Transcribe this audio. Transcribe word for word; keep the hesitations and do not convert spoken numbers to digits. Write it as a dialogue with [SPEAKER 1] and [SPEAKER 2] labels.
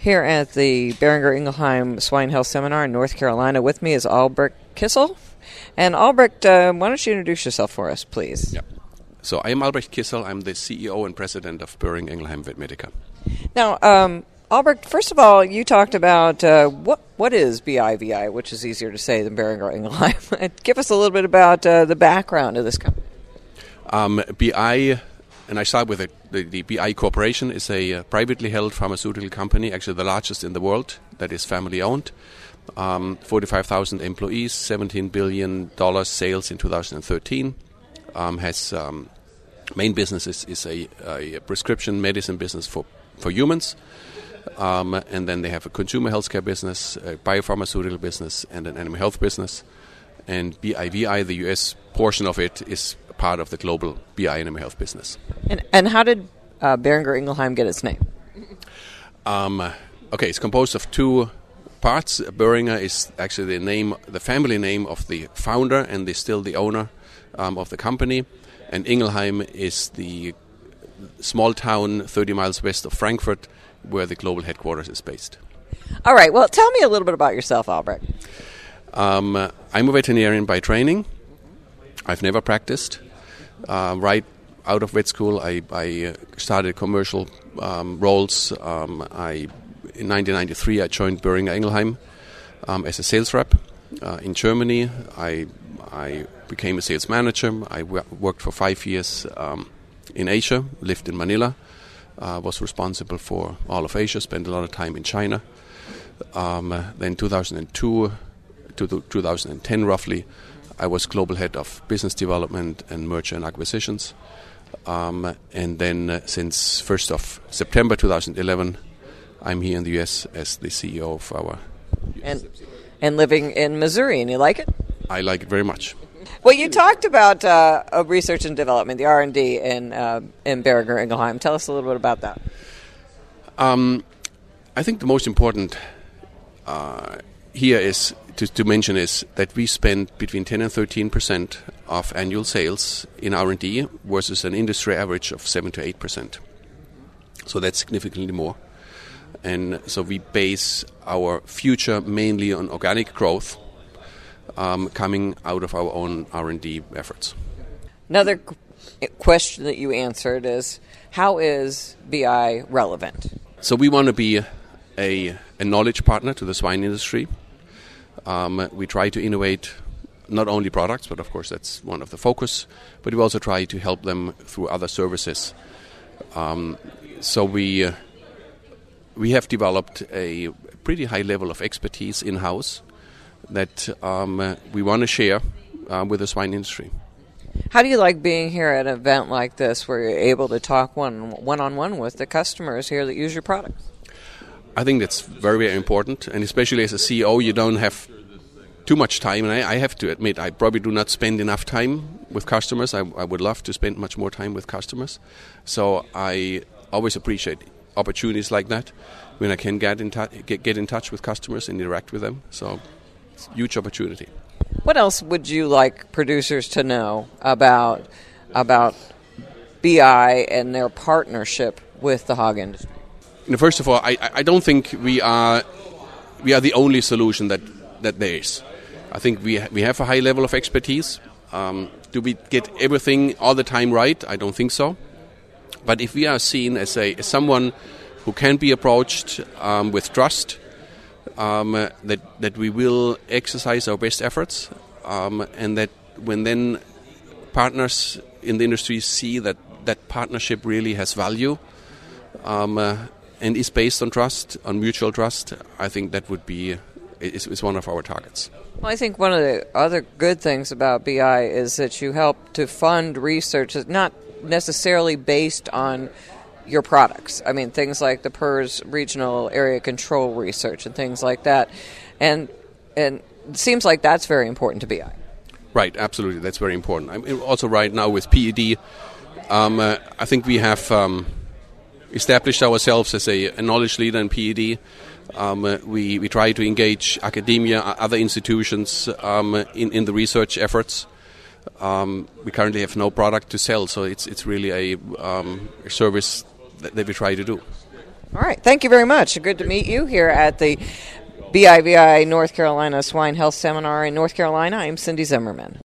[SPEAKER 1] here at the Boehringer Ingelheim Swine Health Seminar in North Carolina. With me is Albrecht Kissel. And Albrecht, uh, why don't you introduce yourself for us, please?
[SPEAKER 2] Yeah. So I am Albrecht Kissel. I'm the C E O and president of Boehringer Ingelheim Vetmedica.
[SPEAKER 1] Now, um, Albrecht, first of all, you talked about uh, what what is B I V I, which is easier to say than Boehringer Ingelheim. Give us a little bit about uh, the background of this company.
[SPEAKER 2] Um, B I, and I start with it. The, the B I Corporation is a uh, privately held pharmaceutical company, actually the largest in the world, that is family-owned. Um, forty-five thousand employees, seventeen billion dollars sales in two thousand thirteen. Um, has um, main business is, is a, a prescription medicine business for, for humans. Um, and then they have a consumer healthcare business, a biopharmaceutical business, and an animal health business. And B I V I, the U S portion of it, is part of the global B I animal health business.
[SPEAKER 1] And and how did uh, Boehringer Ingelheim get its name?
[SPEAKER 2] Um, okay, it's composed of two parts. Boehringer is actually the name, the family name of the founder, and is still the owner um, of the company. And Ingelheim is the small town thirty miles west of Frankfurt, where the global headquarters is based.
[SPEAKER 1] All right. Well, tell me a little bit about yourself, Albrecht.
[SPEAKER 2] Um, I'm a veterinarian by training. I've never practiced. Uh, right out of vet school, I, I started commercial um, roles. Um, I, in nineteen ninety-three, I joined Boehringer Ingelheim um, as a sales rep uh, in Germany. I I became a sales manager. I w- worked for five years um, in Asia, lived in Manila, uh, was responsible for all of Asia, spent a lot of time in China. Um, uh, then two thousand two to two thousand ten, roughly, I was global head of business development and merger and acquisitions. Um, and then uh, since first of September two thousand eleven, I'm here in the U S as the C E O of our U S
[SPEAKER 1] and,
[SPEAKER 2] subsidiary.
[SPEAKER 1] And living in Missouri, and you like it?
[SPEAKER 2] I like it very much.
[SPEAKER 1] Well, you talked about uh, uh, research and development, the R and D in, uh, in Boehringer Ingelheim. Tell us a little bit about that.
[SPEAKER 2] Um, I think the most important uh, here is to, to mention is that we spend between ten and thirteen percent of annual sales in R and D versus an industry average of seven to eight percent. So that's significantly more. And so we base our future mainly on organic growth um, coming out of our own R and D efforts.
[SPEAKER 1] Another qu- question that you answered is, how is B I relevant?
[SPEAKER 2] So we want to be a, a knowledge partner to the swine industry. Um, we try to innovate not only products, but of course that's one of the focus, but we also try to help them through other services. Um, so we uh, we have developed a pretty high level of expertise in-house that um, uh, we want to share uh, with the swine industry.
[SPEAKER 1] How do you like being here at an event like this where you're able to talk one, one-on-one with the customers here that use your products?
[SPEAKER 2] I think that's very, very important, and especially as a C E O, you don't have too much time, and I, I have to admit, I probably do not spend enough time with customers. I, I would love to spend much more time with customers, so I always appreciate opportunities like that when I can get in, tu- get, get in touch with customers and interact with them, so it's a huge opportunity.
[SPEAKER 1] What else would you like producers to know about about B I and their partnership with the hog industry?
[SPEAKER 2] You know, first of all, I, I don't think we are we are the only solution that, that there is. I think we ha- we have a high level of expertise. Um, do we get everything all the time right? I don't think so. But if we are seen as a as someone who can be approached um, with trust, um, uh, that that we will exercise our best efforts, um, and that when then partners in the industry see that that partnership really has value, um, uh, and is based on trust, on mutual trust, I think that would be is, is one of our targets.
[SPEAKER 1] Well, I think one of the other good things about B I is that you help to fund research that's not necessarily based on your products. I mean, things like the P E R S regional area control research and things like that. And and it seems like that's very important to B I.
[SPEAKER 2] Right, absolutely. That's very important. I mean, also right now with P E D, um, uh, I think we have um, established ourselves as a, a knowledge leader in P E D. Um, uh, we, we try to engage academia, other institutions um, in, in the research efforts. Um, we currently have no product to sell, so it's it's really a, um, a service that, that we try to do.
[SPEAKER 1] All right. Thank you very much. Good to meet you here at the B I V I North Carolina Swine Health Seminar in North Carolina. I'm Cindy Zimmerman.